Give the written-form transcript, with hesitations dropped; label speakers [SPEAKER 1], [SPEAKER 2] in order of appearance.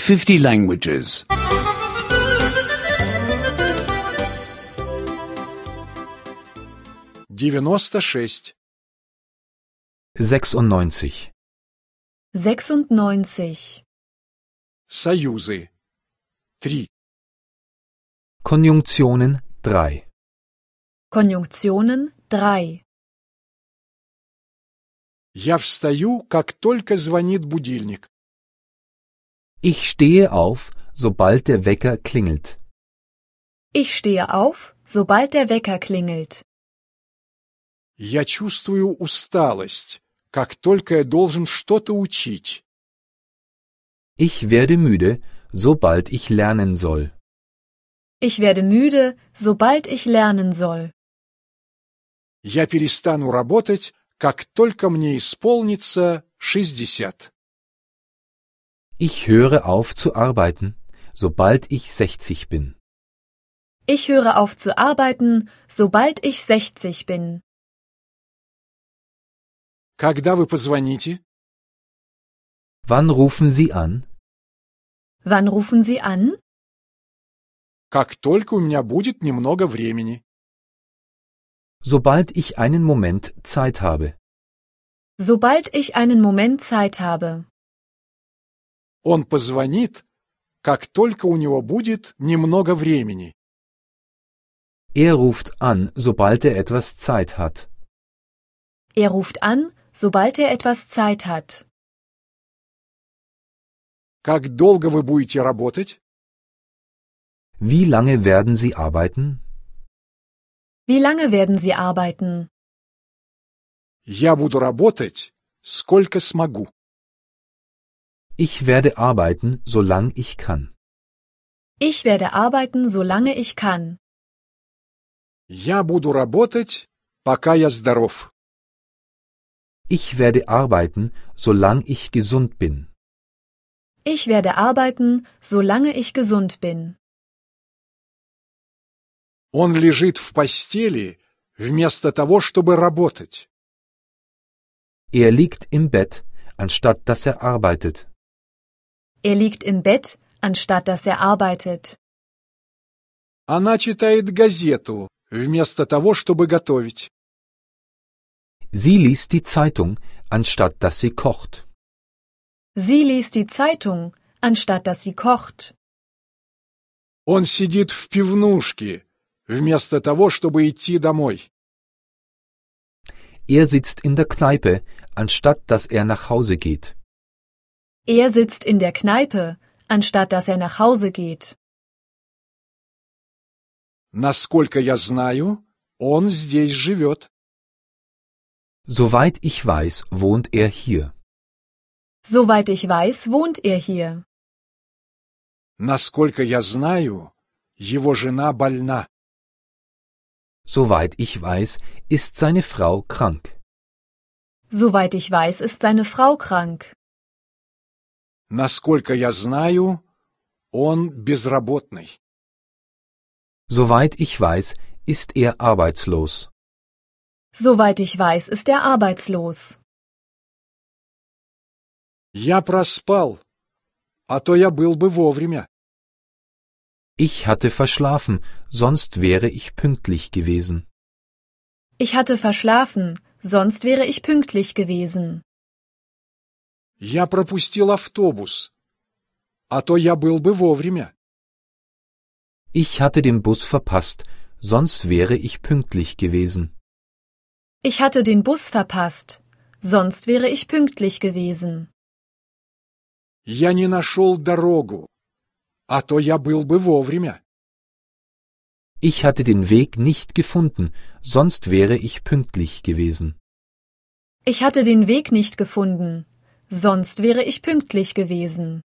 [SPEAKER 1] 50 languages.
[SPEAKER 2] 96.
[SPEAKER 3] 96.
[SPEAKER 4] 96.
[SPEAKER 2] Союзы. 3.
[SPEAKER 3] Konjunktionen 3.
[SPEAKER 4] Konjunktionen 3.
[SPEAKER 2] Я встаю, как только звонит будильник.
[SPEAKER 3] Ich stehe auf, sobald der Wecker klingelt.
[SPEAKER 4] Ich stehe auf, sobald der Wecker klingelt.
[SPEAKER 2] Я чувствую усталость, как только я должен что-то учить.
[SPEAKER 3] Ich werde müde, sobald ich lernen soll.
[SPEAKER 4] Ich werde müde, sobald ich lernen soll.
[SPEAKER 2] Я перестану работать, как только мне исполнится 60.
[SPEAKER 3] Ich höre auf zu arbeiten, sobald ich 60 bin.
[SPEAKER 4] Ich höre auf zu arbeiten, sobald ich 60 bin.
[SPEAKER 2] Когда вы позвоните?
[SPEAKER 3] Wann rufen Sie an?
[SPEAKER 4] Wann rufen Sie an?
[SPEAKER 2] Как только у меня будет немного времени.
[SPEAKER 3] Sobald ich einen Moment Zeit habe.
[SPEAKER 4] Sobald ich einen Moment Zeit habe.
[SPEAKER 2] Он позвонит, как только у него будет немного времени.
[SPEAKER 3] Er ruft an, sobald er etwas Zeit hat.
[SPEAKER 4] Er ruft an, sobald er etwas Zeit hat.
[SPEAKER 2] Как долго вы будете работать?
[SPEAKER 3] Wie lange werden Sie arbeiten?
[SPEAKER 4] Wie lange werden Sie arbeiten?
[SPEAKER 2] Я буду работать, сколько смогу.
[SPEAKER 3] Ich werde arbeiten, solange ich kann.
[SPEAKER 4] Ich werde arbeiten, solange ich kann.
[SPEAKER 2] Я буду работать, пока я здоров.
[SPEAKER 3] Ich werde arbeiten, solange ich gesund bin.
[SPEAKER 4] Ich werde arbeiten, solange ich gesund bin.
[SPEAKER 2] Он лежит в постели, вместо того, чтобы работать.
[SPEAKER 3] Er liegt im Bett, anstatt dass er arbeitet.
[SPEAKER 4] Er liegt im Bett, anstatt dass er arbeitet.
[SPEAKER 2] Она читает газету, вместо того, чтобы готовить.
[SPEAKER 3] Sie liest die Zeitung, anstatt dass sie kocht.
[SPEAKER 4] Sie liest die Zeitung, anstatt dass sie kocht.
[SPEAKER 2] Он сидит в пивнушке, вместо того, чтобы идти домой.
[SPEAKER 3] Er sitzt in der Kneipe, anstatt dass er nach Hause geht.
[SPEAKER 4] Er sitzt in der Kneipe, anstatt dass er nach Hause geht.
[SPEAKER 2] Насколько я знаю, он здесь живет.
[SPEAKER 3] Soweit ich weiß, wohnt er hier.
[SPEAKER 4] Soweit ich weiß, wohnt er hier.
[SPEAKER 2] Насколько я знаю, его жена больна.
[SPEAKER 3] Soweit ich weiß, ist seine Frau krank.
[SPEAKER 4] Soweit ich weiß, ist seine Frau krank.
[SPEAKER 2] Насколько я знаю, он безработный.
[SPEAKER 3] Soweit ich weiß, ist er arbeitslos.
[SPEAKER 4] Soweit ich weiß, ist er arbeitslos.
[SPEAKER 2] Я проспал, а то я был бы вовремя.
[SPEAKER 3] Ich hatte verschlafen, sonst wäre ich pünktlich gewesen.
[SPEAKER 4] Ich hatte verschlafen, sonst wäre ich pünktlich gewesen.
[SPEAKER 2] Я пропустил автобус, а то я был бы вовремя.
[SPEAKER 3] Ich hatte den Bus verpasst, sonst wäre ich pünktlich gewesen.
[SPEAKER 4] Ich hatte den Bus verpasst, sonst wäre ich pünktlich gewesen.
[SPEAKER 2] Я не нашел дорогу, а то я был бы вовремя.
[SPEAKER 3] Ich hatte den Weg nicht gefunden, sonst wäre ich pünktlich gewesen.
[SPEAKER 4] Ich hatte den Weg nicht gefunden, sonst wäre ich pünktlich gewesen.